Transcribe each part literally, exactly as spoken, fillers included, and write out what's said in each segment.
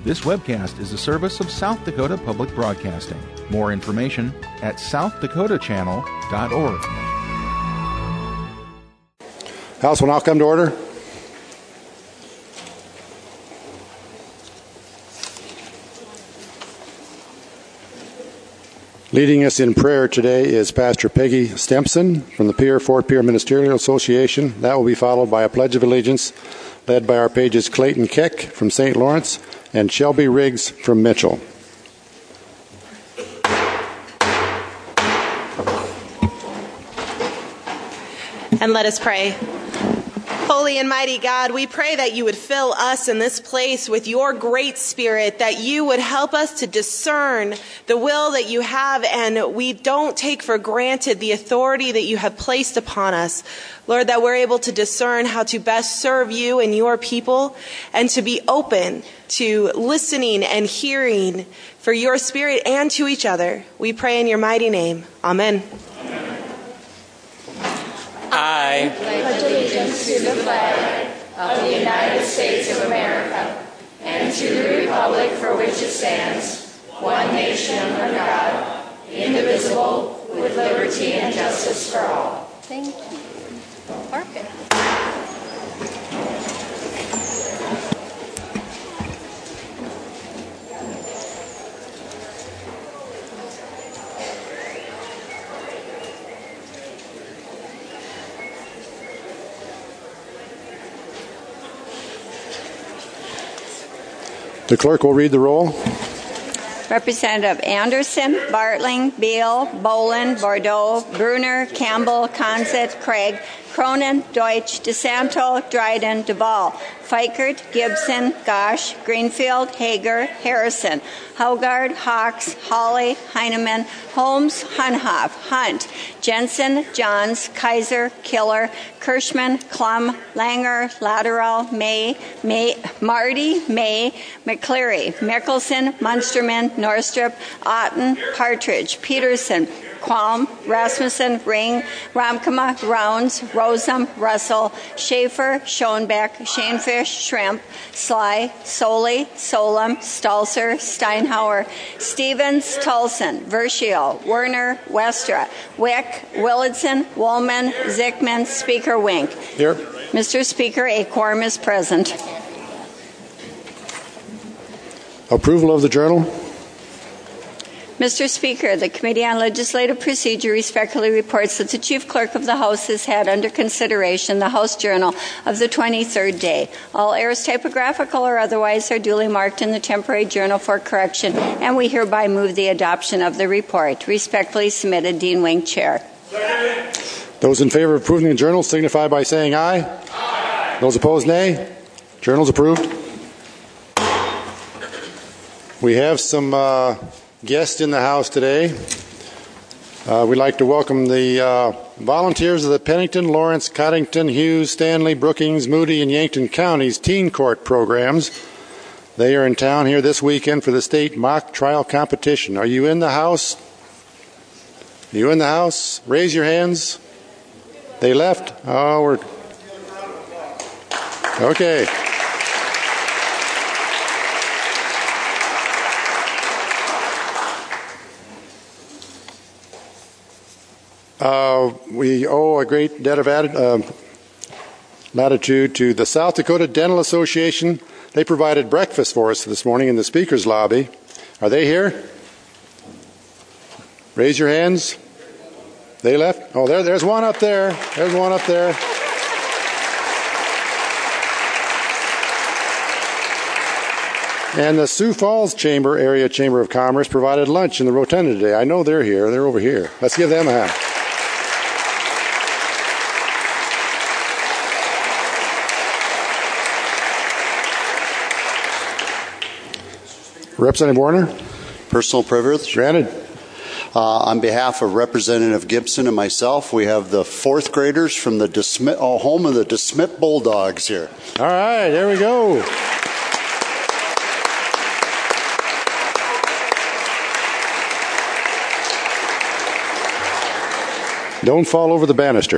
This webcast is a service of South Dakota Public Broadcasting. More information at south dakota channel dot org. House will now come to order. Leading us in prayer today is Pastor Peggy Stempson from the Pierre Fort Pierre Ministerial Association. That will be followed by a Pledge of Allegiance led by our pages Clayton Keck from Saint Lawrence and Shelby Riggs from Mitchell. And let us pray. Holy and mighty God, we pray that you would fill us in this place with your great Spirit, that you would help us to discern the will that you have, and we don't take for granted the authority that you have placed upon us. Lord, that we're able to discern how to best serve you and your people, and to be open to listening and hearing for your Spirit and to each other. We pray in your mighty name. Amen. I pledge allegiance to the flag of the United States of America and to the republic for which it stands, one nation under God, indivisible, with liberty and justice for all. Thank you. Perfect. The clerk will read the roll. Representative Anderson, Bartling, Beal, Boland, Bordeaux, Bruner, Campbell, Consett, Craig, Cronin, Deutsch, DeSanto, Dryden, Duvall, Fikert, Gibson, Gosh, Greenfield, Hager, Harrison, Haugard, Hawks, Hawley, Heineman, Holmes, Hunhoff, Hunt, Jensen, Johns, Kaiser, Killer, Kirschman, Klum, Langer, Lateral, May, May, Marty, May, McCleary, Mickelson, Munsterman, Norstrup, Otten, Partridge, Peterson, Qualm, Rasmussen, Ring, Ramkama, Rounds, Rosum, Russell, Schaefer, Schoenbeck, Shanefish, Shrimp, Sly, Soley, Solem, Stalser, Steinhauer, Stevens, Tulson, Verschio, Werner, Westra, Wick, Willardson, Woolman, Zickman, Speaker Wink. Here. Mister Speaker, a quorum is present. Approval of the journal. Mister Speaker, the Committee on Legislative Procedure respectfully reports that the Chief Clerk of the House has had under consideration the House Journal of the twenty-third day. All errors, typographical or otherwise, are duly marked in the temporary journal for correction, and we hereby move the adoption of the report. Respectfully submitted, Dean Wing, Chair. Those in favor of approving the journal signify by saying aye. Aye. Those opposed, nay. Journal's approved. We have some uh, guests in the house today. Uh, we'd like to welcome the uh, volunteers of the Pennington, Lawrence, Coddington, Hughes, Stanley, Brookings, Moody, and Yankton counties teen court programs. They are in town here this weekend for the state mock trial competition. Are you in the house? Are you in the house? Raise your hands. They left? Oh, we're... Okay. Uh, we owe a great debt of added, uh, latitude to the South Dakota Dental Association. They provided breakfast for us this morning in the speaker's lobby. Are they here? Raise your hands. They left? Oh, there, there's one up there. There's one up there. And the Sioux Falls Chamber, Area Chamber of Commerce, provided lunch in the rotunda today. I know they're here. They're over here. Let's give them a hand. Representative Warner? Personal privilege. Granted. Uh, on behalf of Representative Gibson and myself, we have the fourth graders from the DeSmit, oh, home of the DeSmit Bulldogs here. All right, there we go. Don't fall over the banister.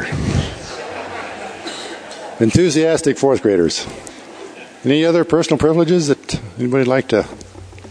Enthusiastic fourth graders. Any other personal privileges that anybody would like to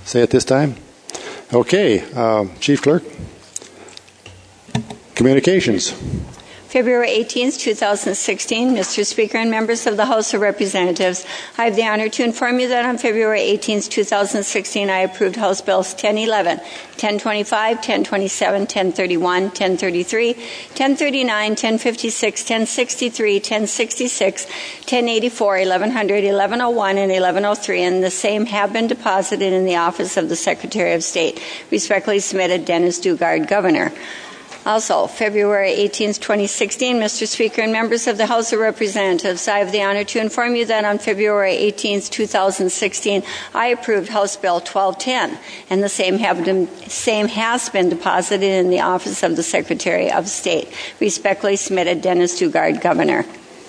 say at this time? Okay, uh, Chief Clerk. Communications. February eighteenth, twenty sixteen. Mister Speaker and members of the House of Representatives, I have the honor to inform you that on February eighteenth, twenty sixteen, I approved House Bills ten eleven, ten twenty-five, ten twenty-seven, ten thirty-one, ten thirty-three, ten thirty-nine, ten fifty-six, ten sixty-three, ten sixty-six, ten eighty-four, eleven hundred, eleven oh one, and eleven oh three, and the same have been deposited in the office of the Secretary of State. Respectfully submitted, Dennis Dugard, Governor. Also, February eighteenth, twenty sixteen, Mister Speaker and members of the House of Representatives, I have the honor to inform you that on February eighteenth, twenty sixteen, I approved House Bill twelve ten, and the same, have been, same has been deposited in the office of the Secretary of State. Respectfully submitted, Dennis Dugard, Governor.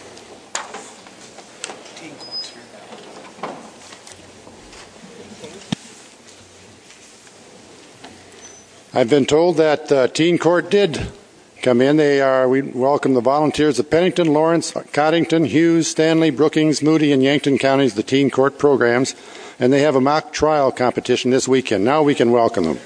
I've been told that uh, Teen Court did come in. They are. We welcome the volunteers of Pennington, Lawrence, Coddington, Hughes, Stanley, Brookings, Moody, and Yankton counties, the Teen Court programs, and they have a mock trial competition this weekend. Now we can welcome them.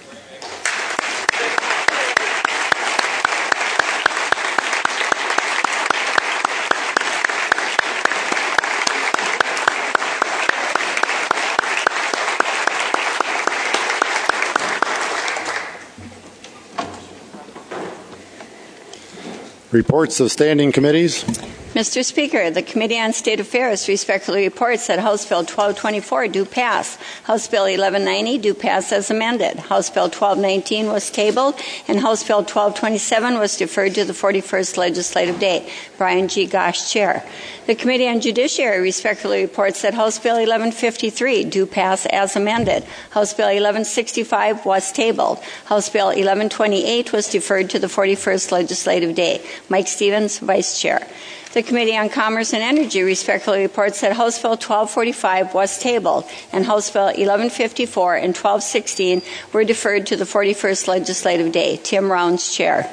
Reports of standing committees. Mister Speaker, the Committee on State Affairs respectfully reports that House Bill twelve twenty-four do pass. House Bill eleven ninety do pass as amended. House Bill twelve nineteen was tabled, and House Bill twelve twenty-seven was deferred to the forty-first legislative day. Brian G. Gosch, Chair. The Committee on Judiciary respectfully reports that House Bill eleven fifty-three do pass as amended. House Bill eleven sixty-five was tabled. House Bill eleven twenty-eight was deferred to the forty-first legislative day. Mike Stevens, Vice Chair. The Committee on Commerce and Energy respectfully reports that House Bill twelve forty-five was tabled, and House Bill eleven fifty-four and twelve sixteen were deferred to the forty-first legislative day. Tim Rounds, Chair.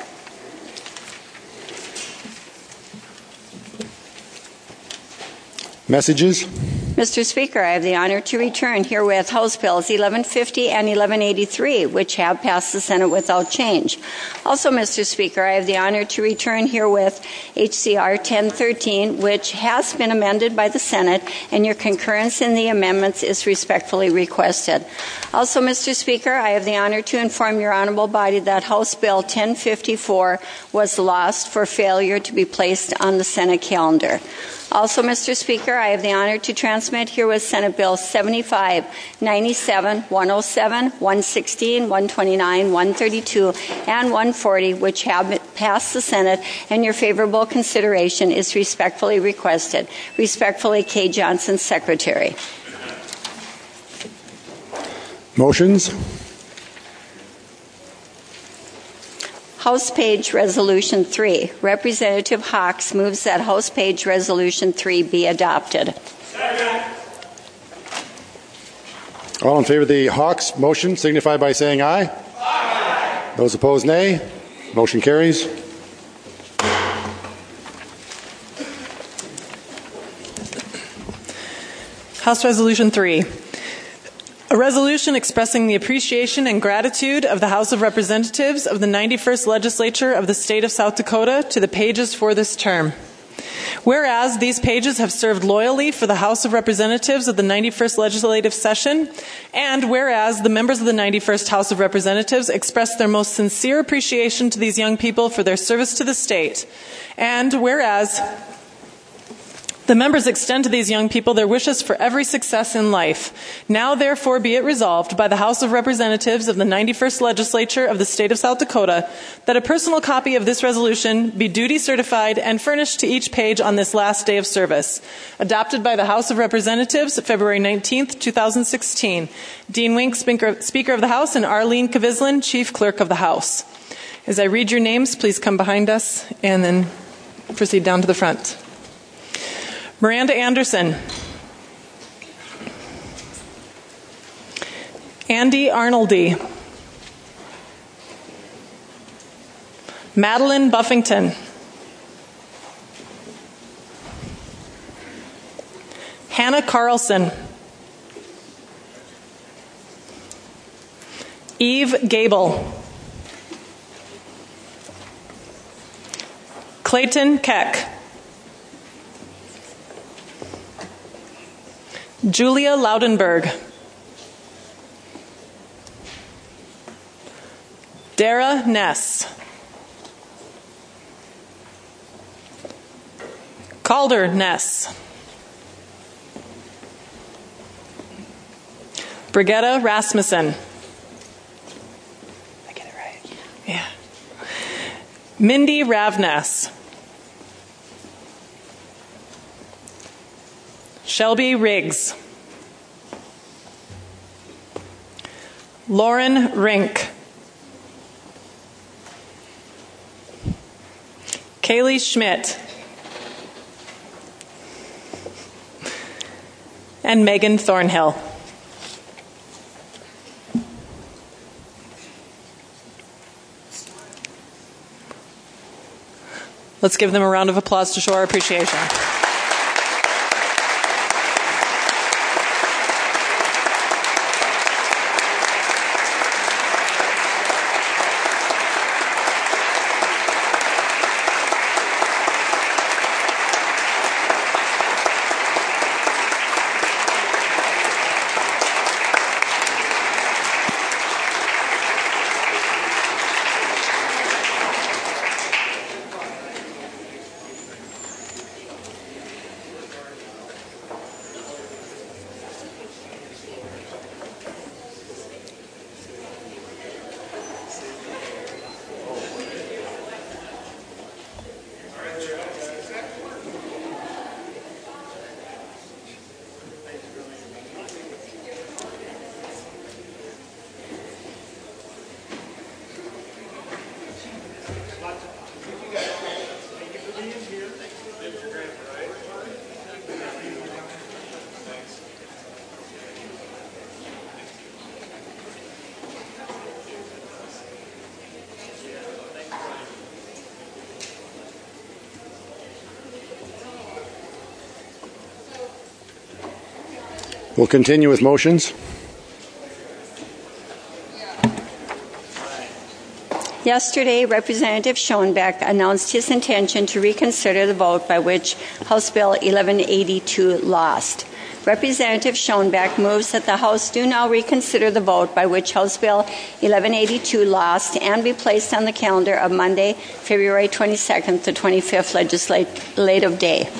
Messages. Mister Speaker, I have the honor to return herewith House Bills eleven fifty and eleven eighty-three, which have passed the Senate without change. Also, Mister Speaker, I have the honor to return herewith H C R ten thirteen, which has been amended by the Senate, and your concurrence in the amendments is respectfully requested. Also, Mister Speaker, I have the honor to inform your honorable body that House Bill ten fifty-four was lost for failure to be placed on the Senate calendar. Also, Mister Speaker, I have the honor to transmit herewith Senate Bill seventy-five, ninety-seven, one oh seven, one sixteen, one twenty-nine, one thirty-two, and one forty, which have passed the Senate, and your favorable consideration is respectfully requested. Respectfully, Kay Johnson, Secretary. Motions. House Page Resolution three. Representative Hawks moves that House Page Resolution three be adopted. Second. All in favor of the Hawks motion signify by saying aye. Aye. Those opposed, nay. Motion carries. House Resolution three. A resolution expressing the appreciation and gratitude of the House of Representatives of the ninety-first Legislature of the State of South Dakota to the pages for this term. Whereas these pages have served loyally for the House of Representatives of the ninety-first Legislative Session, and whereas the members of the ninety-first House of Representatives express their most sincere appreciation to these young people for their service to the state, and whereas the members extend to these young people their wishes for every success in life. Now, therefore, be it resolved by the House of Representatives of the ninety-first Legislature of the State of South Dakota that a personal copy of this resolution be duty certified and furnished to each page on this last day of service. Adopted by the House of Representatives, February nineteenth, twenty sixteen. Dean Wink, Speaker of the House, and Arlene Kavizlin, Chief Clerk of the House. As I read your names, please come behind us and then proceed down to the front. Miranda Anderson. Andy Arnoldy. Madeline Buffington. Hannah Carlson. Eve Gable. Clayton Keck. Julia Loudenberg. Dara Ness. Calder Ness. Brigitta Rasmussen. I get it right? Yeah. Mindy Ravness. Shelby Riggs. Lauren Rink. Kaylee Schmidt. And Megan Thornhill. Let's give them a round of applause to show our appreciation. We'll continue with motions. Yesterday, Representative Schoenbeck announced his intention to reconsider the vote by which House Bill eleven eighty-two lost. Representative Schoenbeck moves that the House do now reconsider the vote by which House Bill eleven eighty-two lost and be placed on the calendar of Monday, February twenty-second, the twenty-fifth legislative day.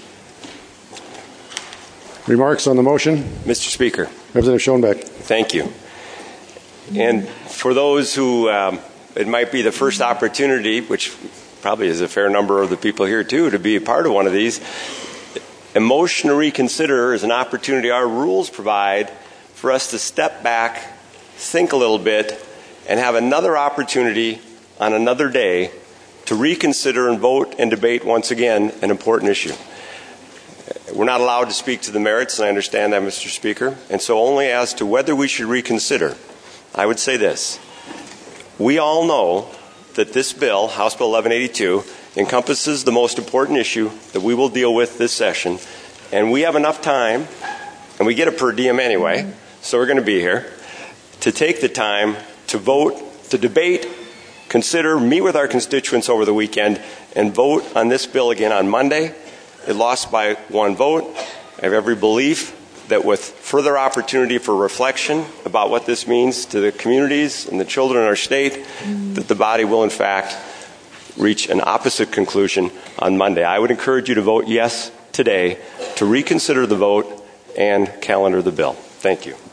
Remarks on the motion? Mister Speaker. Representative Schoenbeck. Thank you. And for those who um, it might be the first opportunity, which probably is a fair number of the people here too, to be a part of one of these, a motion to reconsider is an opportunity our rules provide for us to step back, think a little bit, and have another opportunity on another day to reconsider and vote and debate once again an important issue. We're not allowed to speak to the merits, and I understand that, Mister Speaker, and so only as to whether we should reconsider, I would say this. We all know that this bill, House Bill eleven eighty-two, encompasses the most important issue that we will deal with this session, and we have enough time, and we get a per diem anyway, so we're going to be here, to take the time to vote, to debate, consider, meet with our constituents over the weekend, and vote on this bill again on Monday. It lost by one vote. I have every belief that with further opportunity for reflection about what this means to the communities and the children in our state, that the body will in fact reach an opposite conclusion on Monday. I would encourage you to vote yes today to reconsider the vote and calendar the bill. Thank you.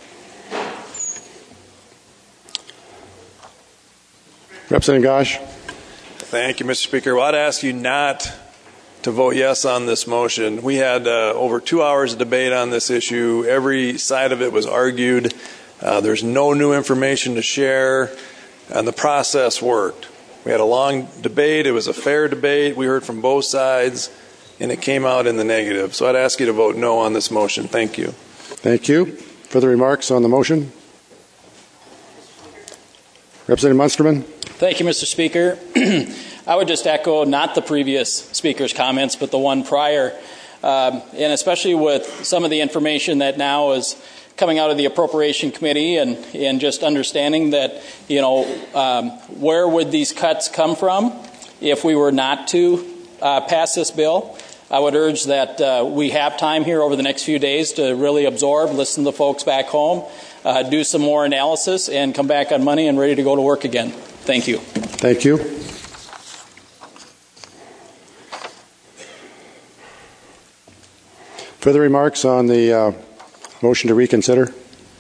Representative Gosh. Thank you, Mister Speaker. Well, I'd ask you not to vote yes on this motion. We had uh, over two hours of debate on this issue. Every side of it was argued. Uh, there's no new information to share, and the process worked. We had a long debate. It was a fair debate. We heard from both sides, and it came out in the negative. So I'd ask you to vote no on this motion. Thank you. Thank you. Further remarks on the motion? Representative Munsterman. Thank you, Mister Speaker. I would just echo not the previous speaker's comments, but the one prior, um, and especially with some of the information that now is coming out of the Appropriation Committee and, and just understanding that, you know, um, where would these cuts come from if we were not to uh, pass this bill. I would urge that uh, we have time here over the next few days to really absorb, listen to the folks back home, uh, do some more analysis, and come back on Monday and ready to go to work again. Thank you. Thank you. Further remarks on the uh, motion to reconsider?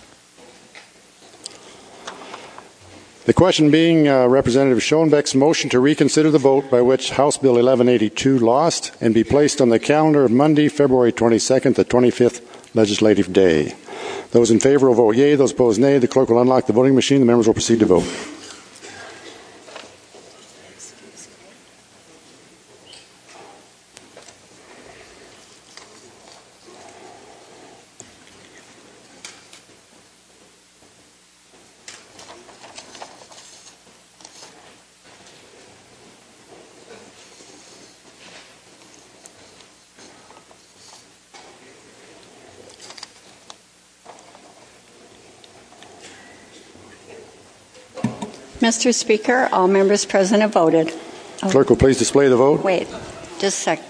The question being uh, Representative Schoenbeck's motion to reconsider the vote by which House Bill eleven eighty-two lost and be placed on the calendar of Monday, February twenty-second, the twenty-fifth legislative day. Those in favor will vote yea. Those opposed nay. The clerk will unlock the voting machine. The members will proceed to vote. Mister Speaker, all members present have voted. Oh. Clerk will please display the vote. Wait, just a sec.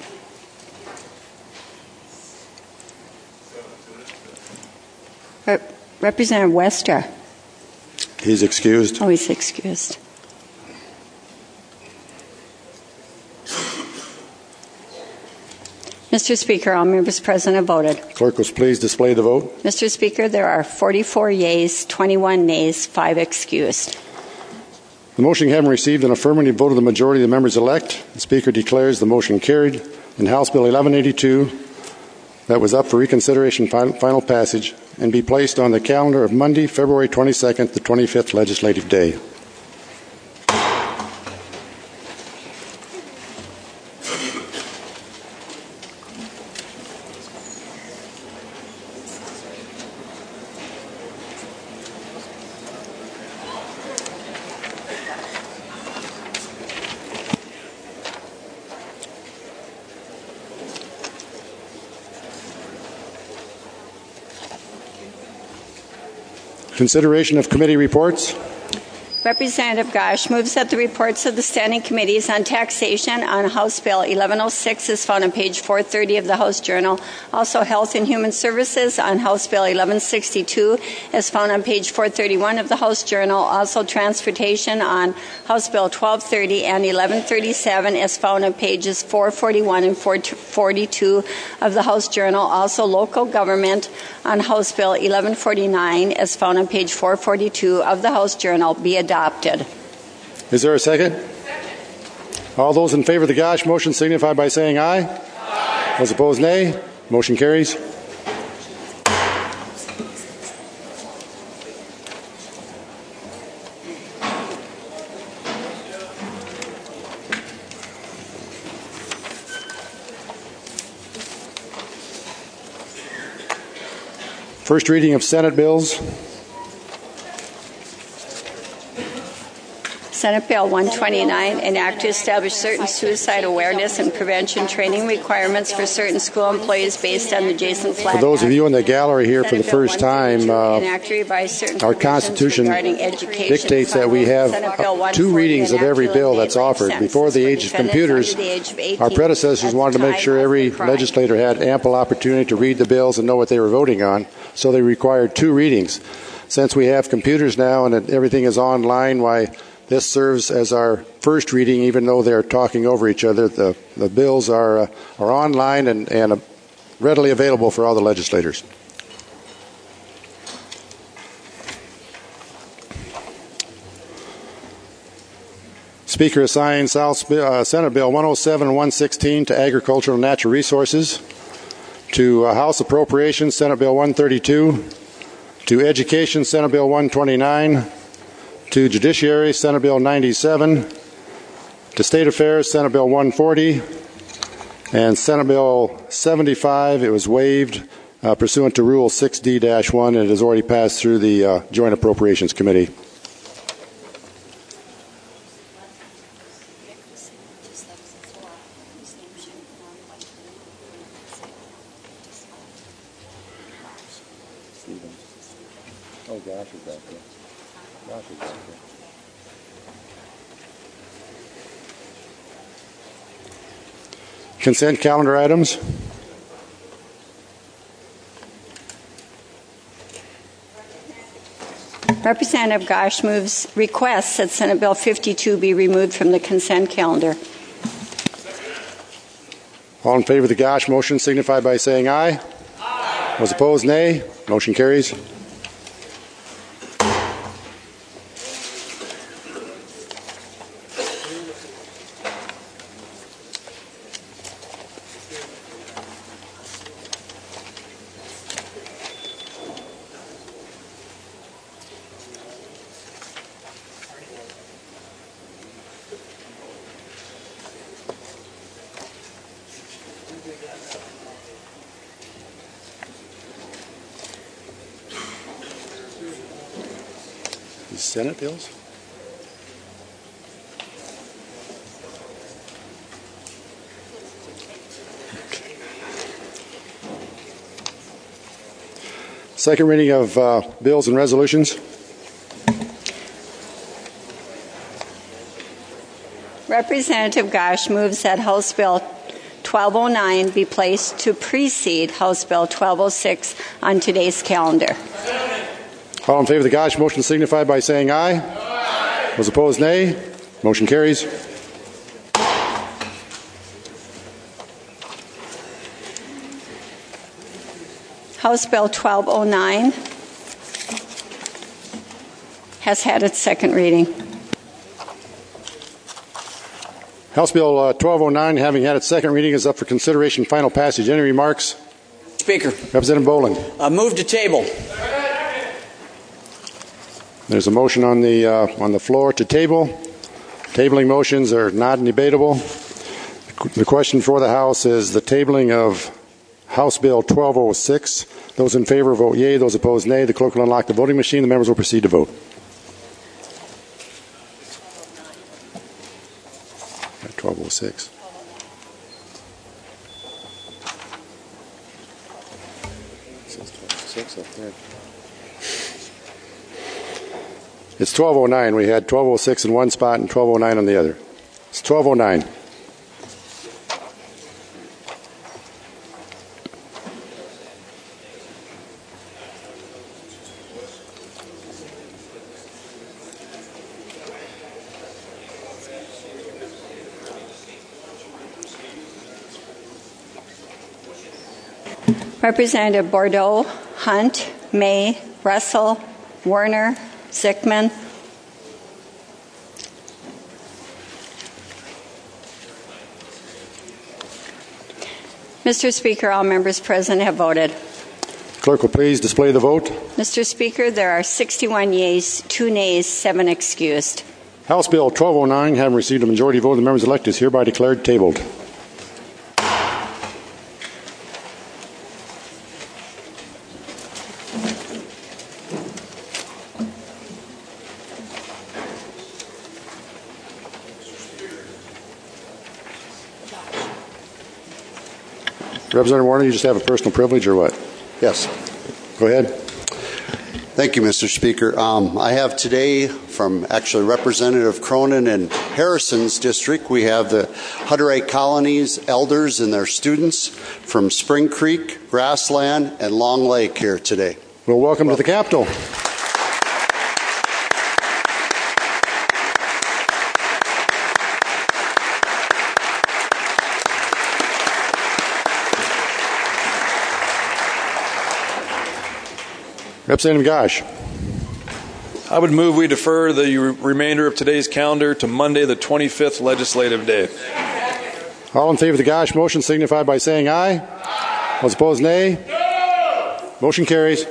Rep- Representative Wester. He's excused. Oh, he's excused. Mister Speaker, all members present have voted. Clerk will please display the vote. Mister Speaker, there are forty-four yeas, twenty-one nays, five excused. The motion having received an affirmative vote of the majority of the members elect, the Speaker declares the motion carried and House Bill eleven eighty-two that was up for reconsideration final, final passage and be placed on the calendar of Monday, February twenty-second, the twenty-fifth legislative day. Consideration of committee reports. Representative Gosch moves that the reports of the standing committees on taxation on House Bill eleven oh six is found on page four thirty of the House Journal. Also, Health and Human Services on House Bill eleven sixty-two is found on page four thirty-one of the House Journal. Also, Transportation on House Bill twelve thirty and eleven thirty-seven is found on pages four forty-one and four forty-two of the House Journal. Also, Local Government on House Bill eleven forty-nine is found on page four forty-two of the House Journal. Be adopted. Is there a second? Second. All those in favor of the Gosch motion signify by saying aye. Aye. Those opposed, nay. Motion carries. First reading of Senate bills. Senate Bill one twenty-nine, an act to establish certain suicide awareness and prevention training requirements for certain school employees based on the Jason Flack Act. For those of you in the gallery here for the first time, uh, our Constitution dictates that we have two readings of every bill that's offered. Before the age of computers, our predecessors wanted to make sure every legislator had ample opportunity to read the bills and know what they were voting on, so they required two readings. Since we have computers now and everything is online, why this serves as our first reading, even though they're talking over each other. The, the bills are, uh, are online and, and uh, readily available for all the legislators. Speaker assigns South, uh, Senate Bill one oh seven and one sixteen to Agricultural and Natural Resources, to uh, House Appropriations, Senate Bill one thirty-two, to Education, Senate Bill one twenty-nine, to Judiciary, Senate Bill ninety-seven, to State Affairs, Senate Bill one forty, and Senate Bill seventy-five. It was waived uh, pursuant to Rule six D one, and it has already passed through the uh, Joint Appropriations Committee. Consent calendar items. Representative Gosh moves requests that Senate Bill fifty-two be removed from the consent calendar. All in favor of the Gosh motion signify by saying aye. Aye. Those opposed, nay. Motion carries. Senate bills? Okay. Second reading of uh, bills and resolutions. Representative Gosh moves that House Bill twelve oh nine be placed to precede House Bill twelve oh six on today's calendar. All in favor of the Gosh motion signify by saying aye. Aye. Those opposed, nay. Motion carries. House Bill twelve oh nine has had its second reading. House Bill uh, twelve oh nine, having had its second reading, is up for consideration and final passage. Any remarks? Speaker. Representative Boland. Uh, move to table. There's a motion on the uh, on the floor to table. Tabling motions are not debatable. The question for the House is the tabling of House Bill twelve oh six. Those in favor vote yea. Those opposed, nay. The clerk will unlock the voting machine. The members will proceed to vote. twelve oh six. Up there. It's twelve oh nine. We had twelve oh six in one spot and twelve oh nine on the other. It's twelve oh nine. Representative Bordeaux, Hunt, May, Russell, Werner, Zickman. Mister Speaker, all members present have voted. Clerk will please display the vote. Mister Speaker, there are sixty-one yeas, two nays, seven excused. House Bill twelve oh nine, having received a majority vote of the members elected, is hereby declared tabled. Representative Warner, you just have a personal privilege or what? Yes. Go ahead. Thank you, Mister Speaker. Um, I have today from actually Representative Cronin and Harrison's district, we have the Hutterite Colony's elders and their students from Spring Creek, Grassland, and Long Lake here today. Well, welcome, welcome. to the Capitol. Representative Gosh. I would move we defer the remainder of today's calendar to Monday, the twenty-fifth legislative day. All in favor of the Gosh motion signify by saying aye. Aye. Those opposed, nay. No. Motion carries.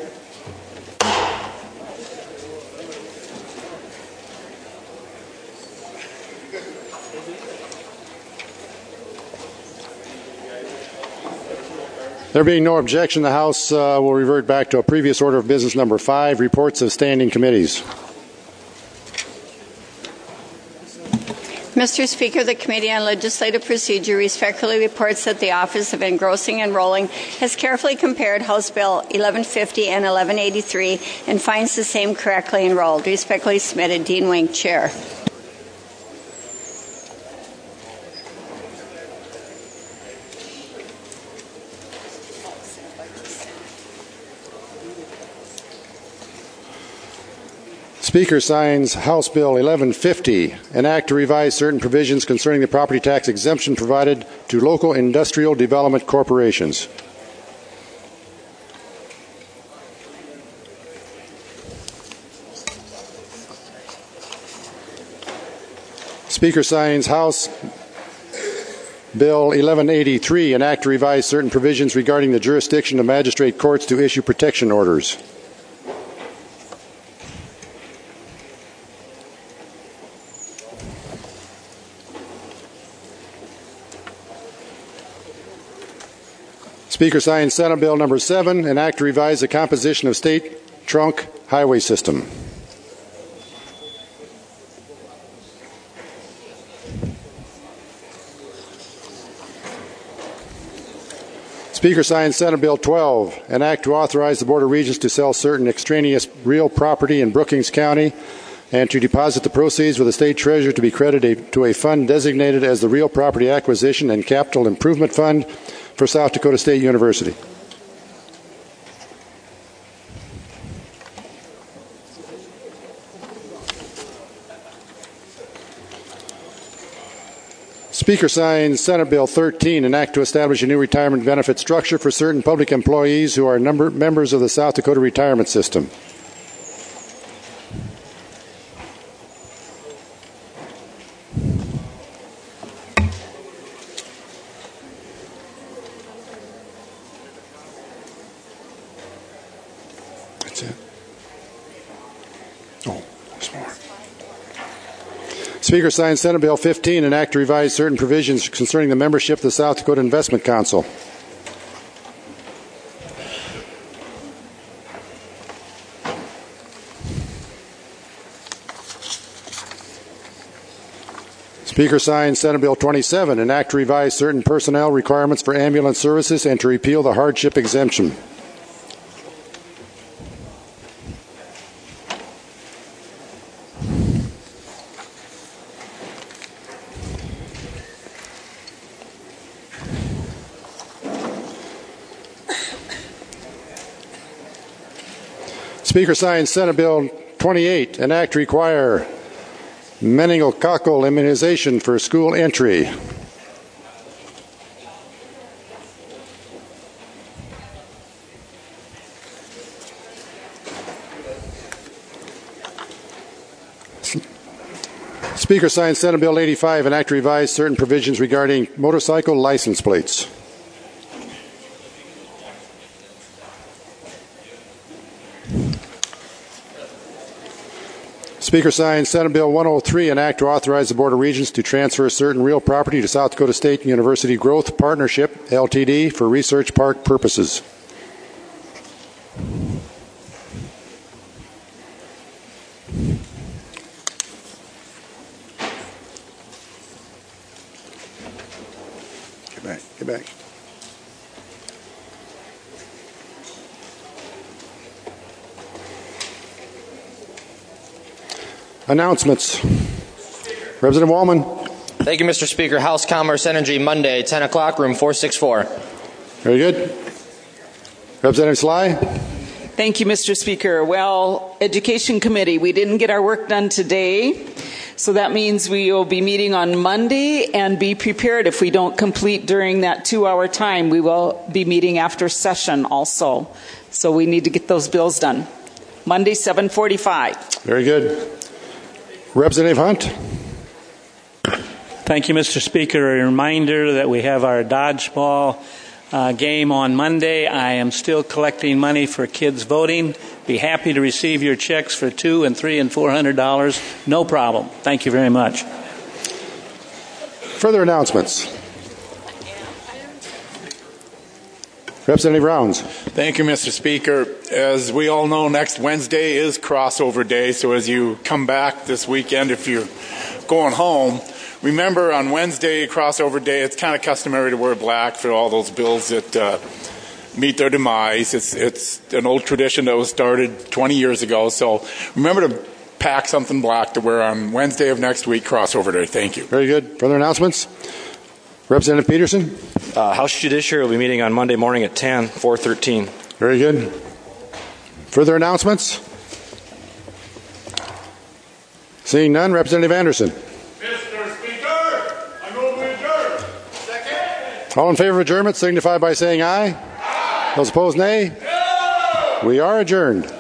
There being no objection, the House uh, will revert back to a previous order of business number five, reports of standing committees. Mister Speaker, the Committee on Legislative Procedure respectfully reports that the Office of Engrossing and Rolling has carefully compared House Bill eleven fifty and eleven eighty-three and finds the same correctly enrolled. Respectfully submitted, Dean Wink, Chair. Speaker signs House Bill eleven fifty, an act to revise certain provisions concerning the property tax exemption provided to local industrial development corporations. Speaker signs House Bill eleven eighty-three, an act to revise certain provisions regarding the jurisdiction of magistrate courts to issue protection orders. Speaker signs Senate Bill number seven, an act to revise the composition of state trunk highway system. Speaker signs Senate Bill twelve, an act to authorize the Board of Regents to sell certain extraneous real property in Brookings County and to deposit the proceeds with the state treasurer to be credited to a fund designated as the Real Property Acquisition and Capital Improvement Fund for South Dakota State University. Speaker signs Senate Bill thirteen, an act to establish a new retirement benefit structure for certain public employees who are number, members of the South Dakota Retirement System. That's it. Oh, there's more. Speaker signs Senate Bill fifteen, an act to revise certain provisions concerning the membership of the South Dakota Investment Council. Speaker signs Senate Bill twenty-seven, an act to revise certain personnel requirements for ambulance services and to repeal the hardship exemption. Speaker signs Senate Bill twenty-eight, an act to require meningococcal immunization for school entry. Speaker signs Senate Bill eighty-five, an act to revise certain provisions regarding motorcycle license plates. Speaker signs Senate Bill one oh three, an act to authorize the Board of Regents to transfer certain real property to South Dakota State University Growth Partnership, L T D, for research park purposes. Get back, get back. Announcements. Representative Wallman. Thank you, Mister Speaker. House Commerce Energy, Monday, ten o'clock, room four sixty-four. Very good. Representative Sly. Thank you, Mister Speaker. Well, Education Committee, we didn't get our work done today, so that means we will be meeting on Monday, and be prepared if we don't complete during that two-hour time. We will be meeting after session also, so we need to get those bills done. Monday, seven forty-five. Very good. Representative Hunt. Thank you, Mister Speaker. A reminder that we have our dodgeball uh, game on Monday. I am still collecting money for kids voting. Be happy to receive your checks for two and three and four hundred dollars. No problem. Thank you very much. Further announcements. Representative Rounds. Thank you, Mister Speaker. As we all know, next Wednesday is crossover day, so as you come back this weekend, if you're going home, remember on Wednesday, crossover day, it's kind of customary to wear black for all those bills that uh, meet their demise. It's, it's an old tradition that was started twenty years ago, so remember to pack something black to wear on Wednesday of next week, crossover day. Thank you. Very good. Further announcements? Representative Peterson. Uh, House Judiciary will be meeting on Monday morning at ten, four thirteen. Very good. Further announcements? Seeing none, Representative Anderson. Mister Speaker, I move we adjourn. Second. All in favor of adjournment signify by saying aye. Aye. Those opposed, nay. No. We are adjourned.